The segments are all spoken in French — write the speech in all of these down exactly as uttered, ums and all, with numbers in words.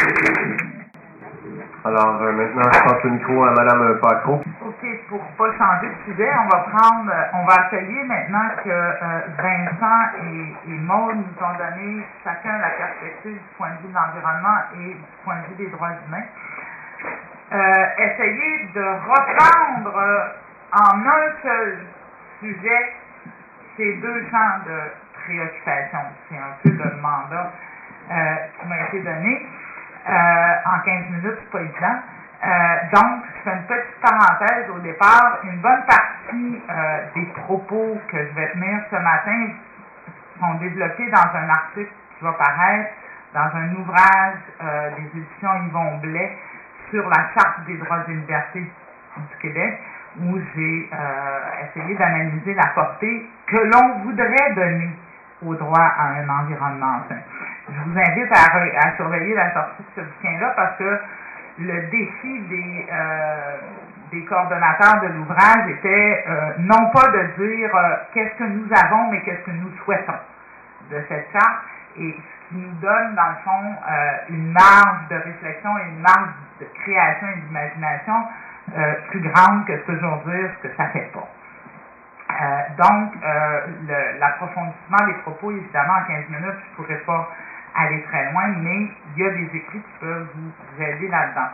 Alors, euh, maintenant, je passe le micro à Mme Paquereau. OK, pour ne pas changer de sujet, on va prendre, on va essayer maintenant que euh, Vincent et, et Maude nous ont donné chacun la perspective du point de vue de l'environnement et du point de vue des droits humains. Euh, essayer de reprendre euh, en un seul sujet ces deux champs de préoccupation. C'est un peu le mandat euh, qui m'a été donné. Euh, en quinze minutes, c'est pas évident. Euh, donc, je fais une petite parenthèse au départ. Une bonne partie euh, des propos que je vais tenir ce matin sont développés dans un article qui va paraître dans un ouvrage euh, des éditions Yvon Blais sur la Charte des droits et libertés du Québec, où j'ai euh, essayé d'analyser la portée que l'on voudrait donner au droit à un environnement sain. Je vous invite à, à surveiller la sortie de ce bouquin-là parce que le défi des, euh, des coordonnateurs de l'ouvrage était euh, non pas de dire euh, qu'est-ce que nous avons, mais qu'est-ce que nous souhaitons de cette charte, et ce qui nous donne, dans le fond, euh, une marge de réflexion et une marge de création et d'imagination euh, plus grande que toujours dire ce que ça fait pas. Euh, donc, euh, le, l'approfondissement des propos, évidemment, en quinze minutes, je ne pourrais pas aller très loin, mais il y a des écrits qui peuvent vous, vous aider là-dedans.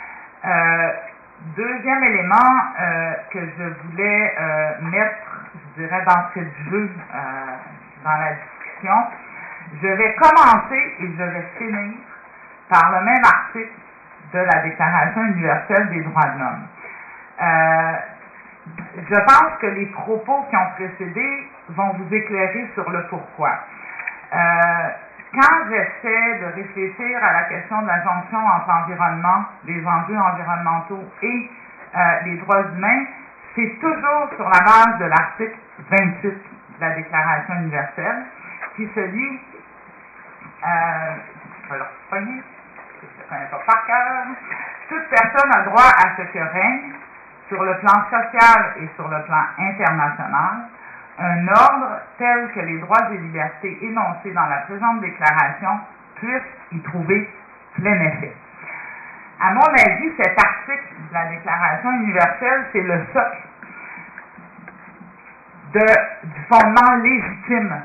Euh, deuxième élément euh, que je voulais euh, mettre, je dirais, d'entrée de jeu euh, dans la discussion, je vais commencer et je vais finir par le même article de la Déclaration universelle des droits de l'homme. Euh, je pense que les propos qui ont précédé vont vous éclairer sur le pourquoi. Euh, quand j'essaie de réfléchir à la question de la jonction entre l'environnement, les enjeux environnementaux et euh, les droits humains, c'est toujours sur la base de l'article vingt-huit de la Déclaration universelle, qui est celui, euh, je vais le repogner, je ne le connais pas par cœur, toute personne a droit à ce que règne, sur le plan social et sur le plan international, un ordre tel que les droits et libertés énoncés dans la présente déclaration puissent y trouver plein effet. À mon avis, cet article de la Déclaration universelle, c'est le socle de, du fondement légitime,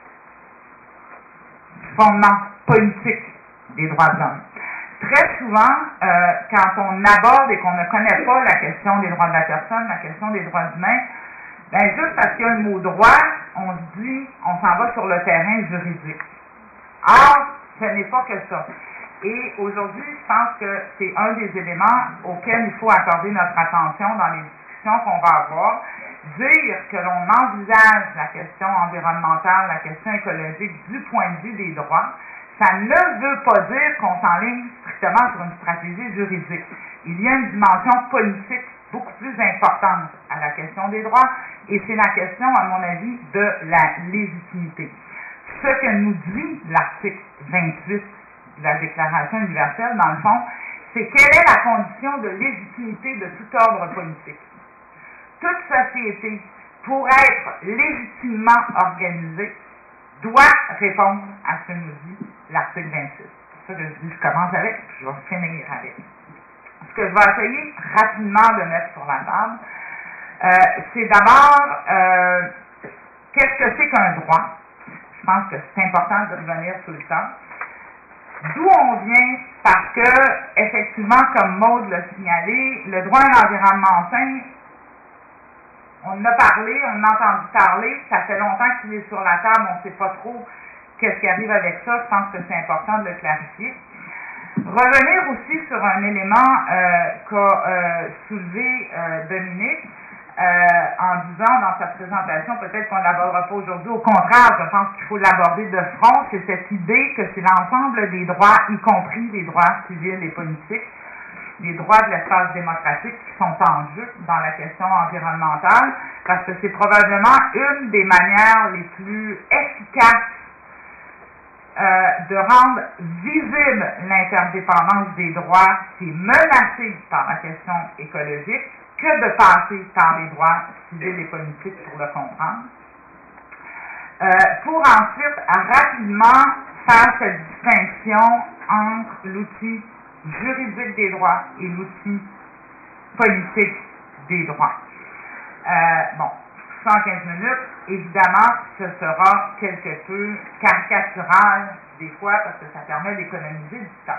du fondement politique des droits de l'homme. Très souvent, euh, quand on aborde et qu'on ne connaît pas la question des droits de la personne, la question des droits humains, ben juste parce qu'il y a le mot droit, on se dit, on s'en va sur le terrain juridique. Or, ce n'est pas que ça. Et aujourd'hui, je pense que c'est un des éléments auxquels il faut accorder notre attention dans les discussions qu'on va avoir. Dire que l'on envisage la question environnementale, la question écologique du point de vue des droits, ça ne veut pas dire qu'on s'enligne strictement sur une stratégie juridique. Il y a une dimension politique beaucoup plus importante à la question des droits, et c'est la question, à mon avis, de la légitimité. Ce que nous dit l'article vingt-huit de la Déclaration universelle, dans le fond, c'est quelle est la condition de légitimité de tout ordre politique. Toute société, pour être légitimement organisée, doit répondre à ce que nous dit l'article vingt-huit. C'est ça que je dis, je commence avec, puis je vais finir avec. Ce que je vais essayer rapidement de mettre sur la table, euh, c'est d'abord, euh, qu'est-ce que c'est qu'un droit? Je pense que c'est important de revenir tout le temps. D'où on vient, parce que, effectivement, comme Maude l'a signalé, le droit à un environnement sain, on en a parlé, on en a entendu parler, ça fait longtemps qu'il est sur la table, on ne sait pas trop qu'est-ce qui arrive avec ça, je pense que c'est important de le clarifier. Revenir aussi sur un élément euh, qu'a euh, soulevé euh, Dominique, euh, en disant dans sa présentation, peut-être qu'on ne l'abordera pas aujourd'hui, au contraire, je pense qu'il faut l'aborder de front, c'est cette idée que c'est l'ensemble des droits, y compris les droits civils et politiques, les droits de l'espace démocratique qui sont en jeu dans la question environnementale, parce que c'est probablement une des manières les plus efficaces euh, de rendre visible l'interdépendance des droits qui est menacée par la question écologique que de passer par les droits civils et politiques pour le comprendre. Euh, pour ensuite rapidement faire cette distinction entre l'outil juridique des droits et l'outil politique des droits. Euh, bon, cent quinze minutes, évidemment, ce sera quelque peu caricatural des fois parce que ça permet d'économiser du temps.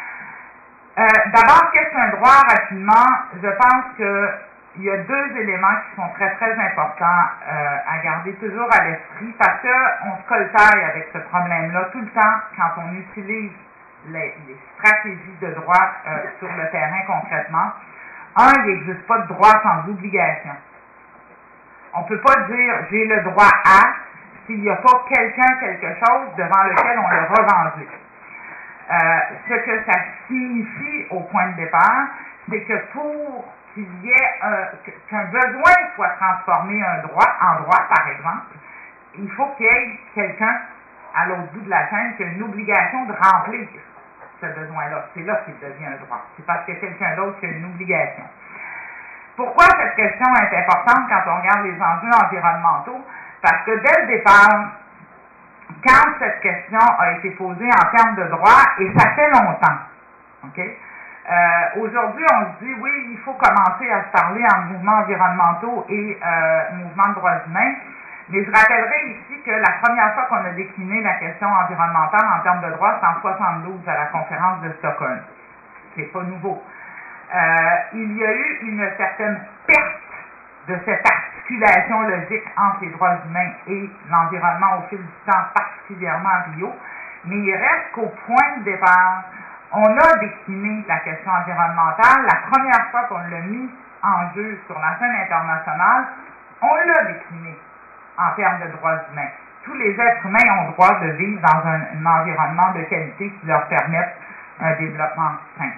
Euh, D'abord, qu'est-ce qu'un droit rapidement? Je pense qu'il y a deux éléments qui sont très très importants euh, à garder toujours à l'esprit parce qu'on se coltaille avec ce problème-là tout le temps quand on utilise les, les stratégies de droit euh, sur le terrain concrètement. Un, il n'existe pas de droit sans obligation. On ne peut pas dire « j'ai le droit à » s'il n'y a pas quelqu'un, quelque chose devant lequel on le revendique. Euh, ce que ça signifie au point de départ, c'est que pour qu'il y ait euh, qu'un besoin soit transformé un droit en droit, par exemple, il faut qu'il y ait quelqu'un à l'autre bout de la chaîne qui a une obligation de remplir ce besoin-là. C'est là qu'il devient un droit. C'est parce qu'il y a quelqu'un d'autre qui a une obligation. Pourquoi cette question est importante quand on regarde les enjeux environnementaux? Parce que dès le départ, quand cette question a été posée en termes de droit, et ça fait longtemps, ok? Euh, aujourd'hui, on se dit, oui, il faut commencer à se parler en mouvements environnementaux et euh, mouvements de droits humains, mais je rappellerai ici que la première fois qu'on a décliné la question environnementale en termes de droit, c'est en soixante-douze à la conférence de Stockholm. C'est pas nouveau. Euh, il y a eu une certaine perte de cette articulation logique entre les droits humains et l'environnement au fil du temps, particulièrement à Rio, mais il reste qu'au point de départ, on a décliné la question environnementale. La première fois qu'on l'a mis en jeu sur la scène internationale, on l'a décliné en termes de droits humains. Tous les êtres humains ont droit de vivre dans un, un environnement de qualité qui leur permette un développement sain.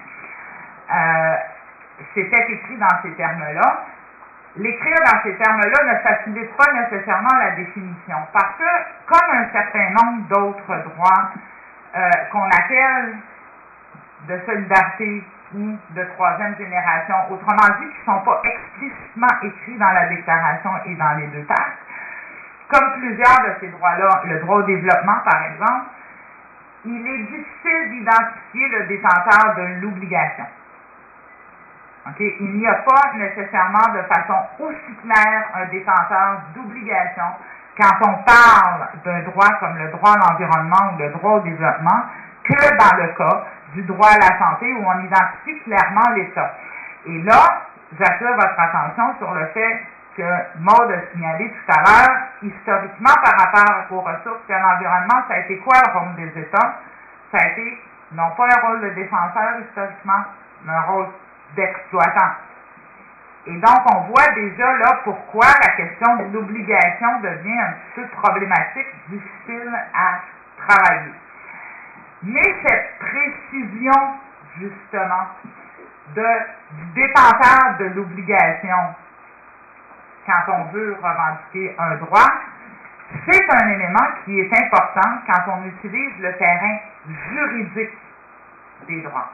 Euh, C'était écrit dans ces termes-là. L'écrire dans ces termes-là ne facilite pas nécessairement la définition, parce que, comme un certain nombre d'autres droits euh, qu'on appelle de solidarité ou de troisième génération, autrement dit, qui ne sont pas explicitement écrits dans la déclaration et dans les deux textes, comme plusieurs de ces droits-là, le droit au développement par exemple, il est difficile d'identifier le détenteur de l'obligation. Okay? Il n'y a pas nécessairement de façon aussi claire un détenteur d'obligation quand on parle d'un droit comme le droit à l'environnement ou le droit au développement que dans le cas du droit à la santé où on identifie clairement l'État. Et là, j'attire votre attention sur le fait que Maud a signalé tout à l'heure, historiquement par rapport aux ressources et à l'environnement, ça a été quoi le rôle des États? Ça a été non pas un rôle de défenseur historiquement, mais un rôle d'exploitant. Et donc, on voit déjà là pourquoi la question de l'obligation devient un petit peu problématique, difficile à travailler. Mais cette précision, justement, de, du détenteur de l'obligation, quand on veut revendiquer un droit, c'est un élément qui est important quand on utilise le terrain juridique des droits.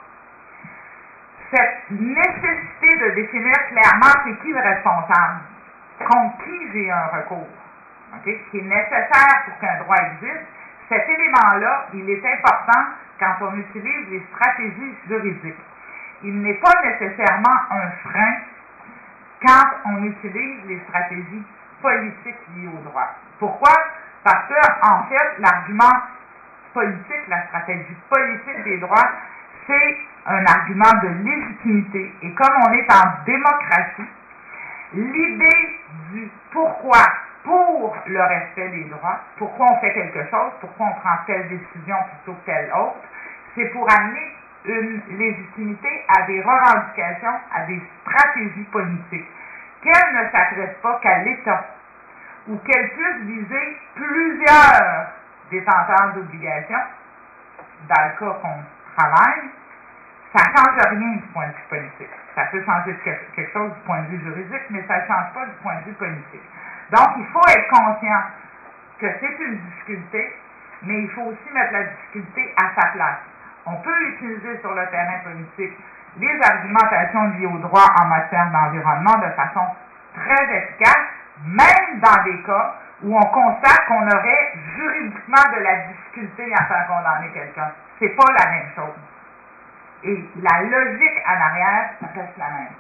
Cette nécessité de définir clairement c'est qui le responsable, contre qui j'ai un recours, okay, qui est nécessaire pour qu'un droit existe, cet élément-là, il est important quand on utilise les stratégies juridiques. Il n'est pas nécessairement un frein quand on utilise les stratégies politiques liées au droit. Pourquoi? Parce que, en fait, l'argument politique, la stratégie politique des droits, c'est un argument de légitimité. Et comme on est en démocratie, l'idée du pourquoi pour le respect des droits, pourquoi on fait quelque chose, pourquoi on prend telle décision plutôt que telle autre, c'est pour amener une légitimité à des revendications, à des stratégies politiques, qu'elles ne s'adressent pas qu'à l'État, ou qu'elles puissent viser plusieurs détenteurs d'obligations, dans le cas qu'on travaille, ça ne change rien du point de vue politique. Ça peut changer quelque chose du point de vue juridique, mais ça ne change pas du point de vue politique. Donc, il faut être conscient que c'est une difficulté, mais il faut aussi mettre la difficulté à sa place. On peut utiliser sur le terrain politique les argumentations liées au droit en matière d'environnement de façon très efficace, même dans des cas où on constate qu'on aurait juridiquement de la difficulté à faire condamner quelqu'un. c'est pas la même chose. Et la logique en arrière reste la même.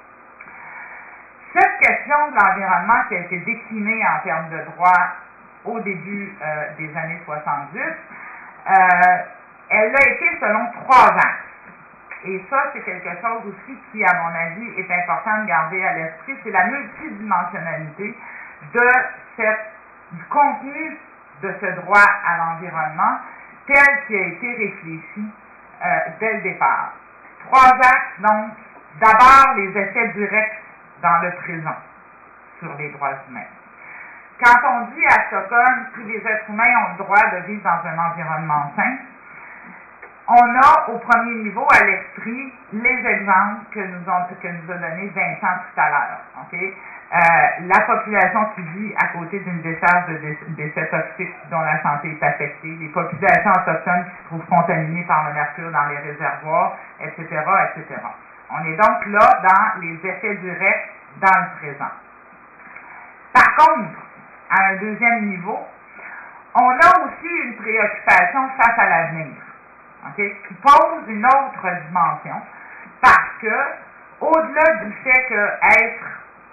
Cette question de l'environnement qui a été déclinée en termes de droit au début euh, des années soixante-dix, euh, elle a été selon trois axes. Et ça, c'est quelque chose aussi qui, à mon avis, est important de garder à l'esprit, c'est la multidimensionnalité de cette, du contenu de ce droit à l'environnement tel qu'il a été réfléchi euh, dès le départ. Trois axes, donc, d'abord les effets directs dans le présent sur les droits humains. Quand on dit à Stockholm que tous les êtres humains ont le droit de vivre dans un environnement sain, on a au premier niveau à l'esprit les exemples que nous, ont, que nous a donné Vincent tout à l'heure. Okay? Euh, la population qui vit à côté d'une décharge de déchets toxiques dont la santé est affectée, les populations autochtones qui se trouvent contaminées par le mercure dans les réservoirs, et cetera, et cetera. On est donc là dans les effets directs dans le présent. Par contre, à un deuxième niveau, on a aussi une préoccupation face à l'avenir. Okay, qui pose une autre dimension, parce que, au-delà du fait que être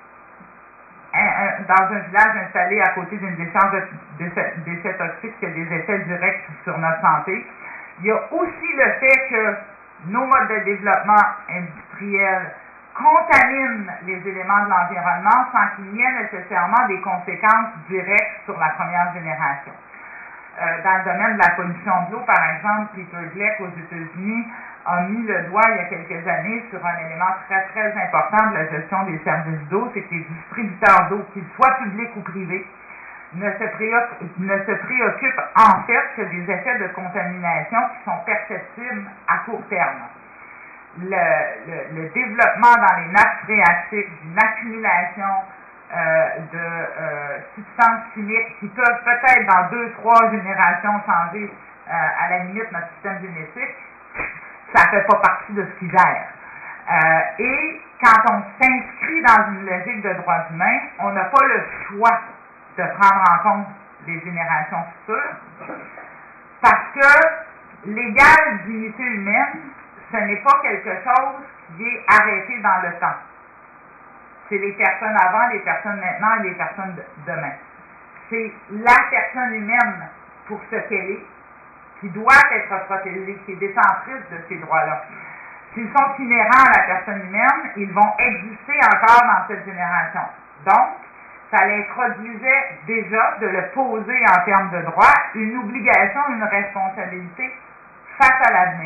un, un, dans un village installé à côté d'une décharge de déchets, déchets toxiques qui a des effets directs sur notre santé, il y a aussi le fait que nos modes de développement industriel contaminent les éléments de l'environnement sans qu'il y ait nécessairement des conséquences directes sur la première génération. Euh, dans le domaine de la pollution de l'eau, par exemple, Peter Gleick aux États-Unis a mis le doigt il y a quelques années sur un élément très très important de la gestion des services d'eau, c'est que les distributeurs d'eau, qu'ils soient publics ou privés, ne se, préoccupent, ne se préoccupent en fait que des effets de contamination qui sont perceptibles à court terme. Le, le, le développement dans les nappes phréatiques d'une accumulation Euh, de euh, substances chimiques qui peuvent peut-être dans deux, trois générations changer euh, à la limite notre système génétique, ça ne fait pas partie de ce qui gère. Euh, et quand on s'inscrit dans une logique de droits humains, on n'a pas le choix de prendre en compte les générations futures, parce que l'égale dignité humaine, ce n'est pas quelque chose qui est arrêté dans le temps. C'est les personnes avant, les personnes maintenant et les personnes de demain. C'est la personne humaine pour ce qu'elle est, qui doit être protégée, qui est détentrice de ces droits-là. S'ils sont inhérents à la personne humaine, ils vont exister encore dans cette génération. Donc, ça l'introduisait déjà de le poser en termes de droits, une obligation, une responsabilité face à l'avenir.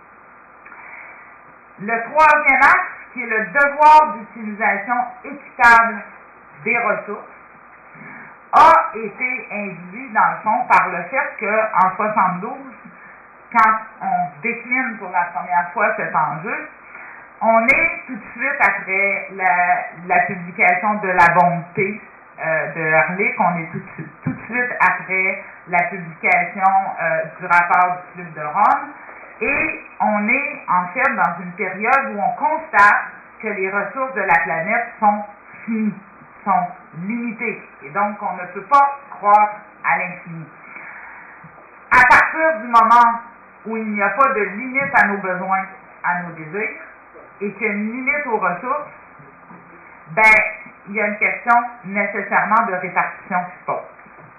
Le troisième axe, qui est le devoir d'utilisation équitable des ressources, a été induit, dans le fond, par le fait qu'en soixante-douze, quand on décline pour la première fois cet enjeu, on est tout de suite après la, la publication de La Bonté euh, de Ehrlich, on est tout de, suite, tout de suite après la publication euh, du rapport du Club de Rome, et on est en fait dans une période où on constate que les ressources de la planète sont finies, sont limitées, et donc on ne peut pas croître à l'infini. À partir du moment où il n'y a pas de limite à nos besoins, à nos désirs, et qu'il y a une limite aux ressources, ben, il y a une question nécessairement de répartition qui se pose.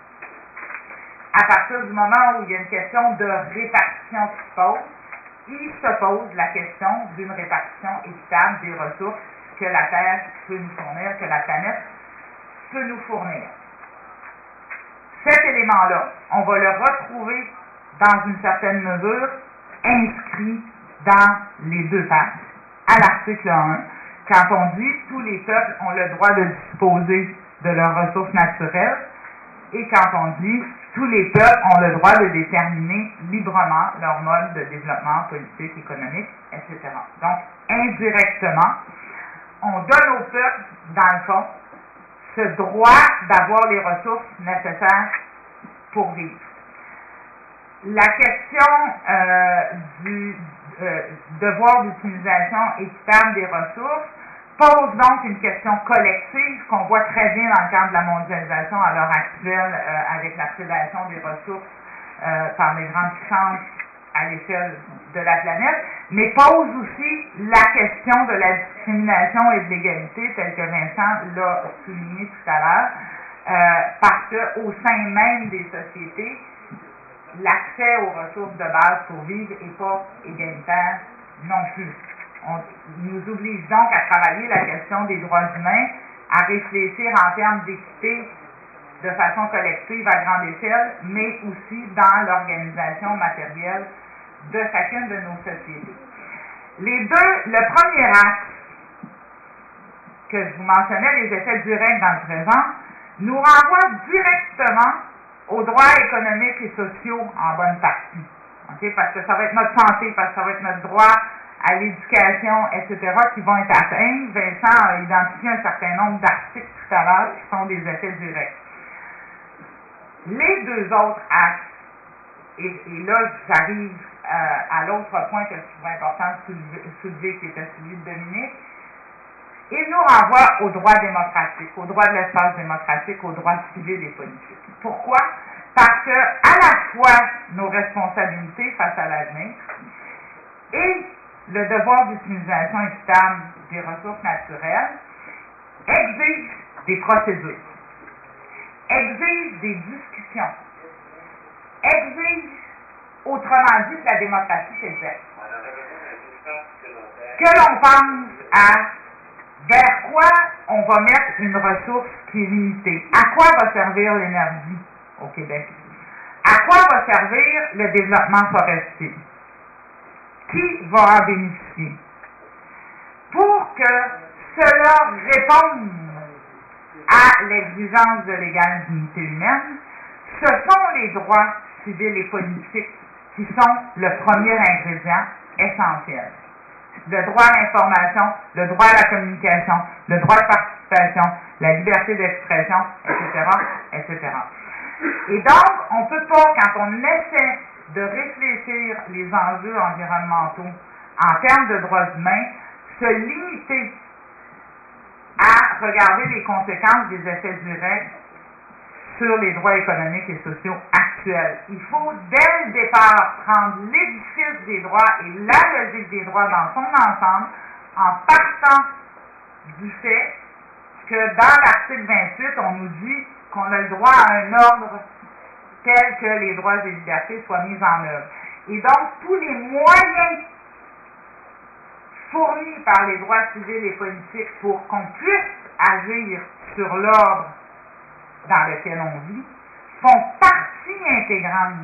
À partir du moment où il y a une question de répartition qui se pose, il se pose la question d'une répartition équitable des ressources que la Terre peut nous fournir, que la planète peut nous fournir. Cet élément-là, on va le retrouver dans une certaine mesure inscrit dans les deux pages. À l'article un, quand on dit « tous les peuples ont le droit de disposer de leurs ressources naturelles », et quand on dit « tous les peuples ont le droit de déterminer librement leur mode de développement politique, économique, et cetera » Donc, indirectement, on donne aux peuples, dans le fond, ce droit d'avoir les ressources nécessaires pour vivre. La question euh, du euh, devoir d'utilisation équitable des ressources pose donc une question collective qu'on voit très bien dans le cadre de la mondialisation à l'heure actuelle euh, avec la prédation des ressources euh, par les grandes puissances à l'échelle de la planète, mais pose aussi la question de la discrimination et de l'égalité, telle que Vincent l'a souligné tout à l'heure, euh, parce qu'au sein même des sociétés, l'accès aux ressources de base pour vivre n'est pas égalitaire non plus. On nous oblige donc à travailler la question des droits humains, à réfléchir en termes d'équité de façon collective à grande échelle, mais aussi dans l'organisation matérielle de chacune de nos sociétés. Les deux, le premier axe que je vous mentionnais, les effets directs dans le présent, nous renvoie directement aux droits économiques et sociaux en bonne partie. Okay? Parce que ça va être notre santé, parce que ça va être notre droit à l'éducation, et cetera, qui vont être atteints. Vincent a identifié un certain nombre d'articles tout à l'heure qui sont des effets directs. Les deux autres axes, et, et là j'arrive euh, à l'autre point que je trouve important de soulever, soulever, qui était celui de Dominique, il nous renvoie aux droits démocratiques, aux droits de l'espace démocratique, aux droits civils et politiques. Pourquoi? Parce que à la fois nos responsabilités face à l'avenir et le devoir d'utilisation équitable des ressources naturelles exigent des procédures, exigent des discussions, exigent, autrement dit, que la démocratie s'exerce. Que l'on pense à vers quoi on va mettre une ressource qui est limitée. À quoi va servir l'énergie au Québec? À quoi va servir le développement forestier? Qui va en bénéficier? Pour que cela réponde à l'exigence de l'égale dignité humaine, ce sont les droits civils et politiques qui sont le premier ingrédient essentiel. Le droit à l'information, le droit à la communication, le droit de participation, la liberté d'expression, et cetera, et cetera. Et donc, on ne peut pas, quand on essaie de réfléchir les enjeux environnementaux en termes de droits humains, se limiter à regarder les conséquences des effets directs sur les droits économiques et sociaux actuels. Il faut, dès le départ, prendre l'édifice des droits et la logique des droits dans son ensemble, en partant du fait que dans l'article vingt-huit, on nous dit qu'on a le droit à un ordre tel que les droits et libertés soient mis en œuvre. Et donc, tous les moyens fournis par les droits civils et politiques pour qu'on puisse agir sur l'ordre dans lequel on vit, font partie intégrante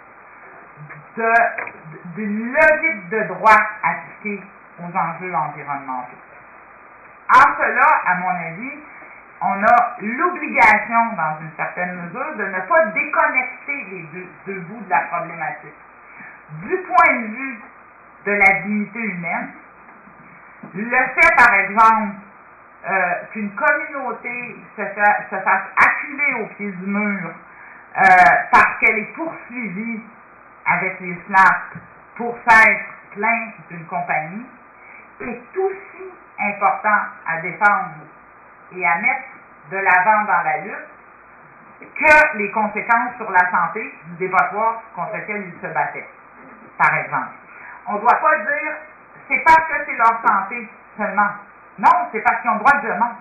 d'une logique de droit appliquée aux enjeux environnementaux. En cela, à mon avis, on a l'obligation, dans une certaine mesure, de ne pas déconnecter les deux, deux bouts de la problématique. Du point de vue de la dignité humaine, le fait, par exemple, euh, qu'une communauté se, fa- se fasse acculer au pied du mur euh, parce qu'elle est poursuivie avec les SLAPP pour s'être plainte d'une compagnie, est aussi important à défendre et à mettre de l'avant dans la lutte que les conséquences sur la santé du débattoir contre lequel ils se battaient, par exemple. On ne doit pas dire c'est parce que c'est leur santé seulement. Non, c'est parce qu'ils ont droit de demande.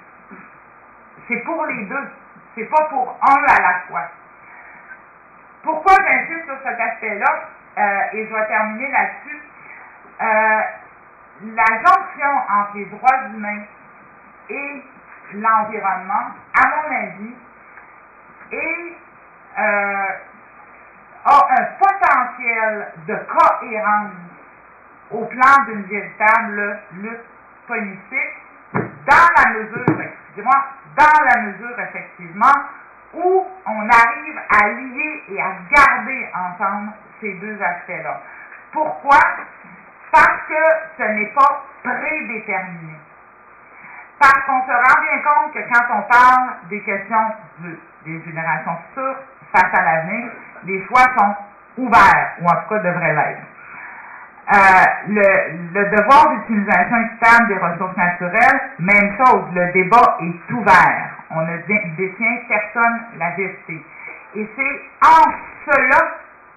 C'est pour les deux. C'est pas pour un à la fois. Pourquoi j'insiste sur cet aspect-là, euh, et je vais terminer là-dessus, euh, la jonction entre les droits humains et l'environnement, à mon avis, est, euh, a un potentiel de cohérence au plan d'une véritable lutte politique, dans la mesure, excusez-moi, dans la mesure effectivement où on arrive à lier et à garder ensemble ces deux aspects-là. Pourquoi? Parce que ce n'est pas prédéterminé. Parce qu'on se rend bien compte que quand on parle des questions de, des générations futures face à l'avenir, les choix sont ouverts, ou en tout cas devraient l'être. Euh, le, le devoir d'utilisation équitable des ressources naturelles, même chose, le débat est ouvert. On ne détient personne la vérité. Et c'est en cela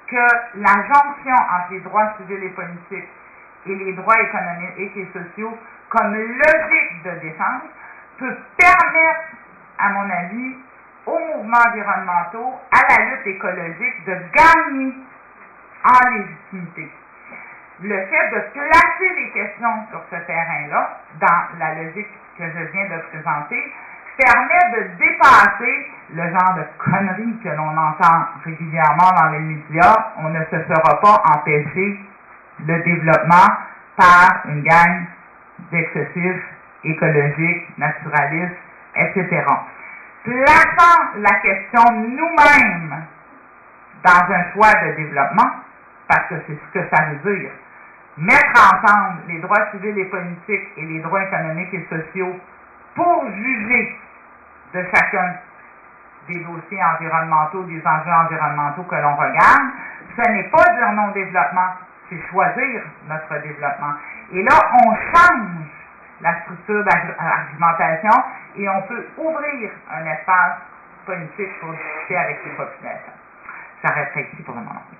que la jonction entre les droits civils et politiques et les droits économiques et sociaux comme logique de défense peut permettre, à mon avis, aux mouvements environnementaux, à la lutte écologique, de gagner en légitimité. Le fait de placer les questions sur ce terrain-là, dans la logique que je viens de présenter, permet de dépasser le genre de conneries que l'on entend régulièrement dans les médias. On ne se fera pas empêcher le développement par une gang d'excessifs écologiques, naturalistes, et cetera. Plaçant la question nous-mêmes dans un choix de développement, parce que c'est ce que ça veut dire, mettre ensemble les droits civils et politiques et les droits économiques et sociaux pour juger de chacun des dossiers environnementaux, des enjeux environnementaux que l'on regarde, ce n'est pas dire non-développement, c'est choisir notre développement. Et là, on change la structure d'argumentation et on peut ouvrir un espace politique pour discuter avec les populations. J'arrêterai ici pour le moment.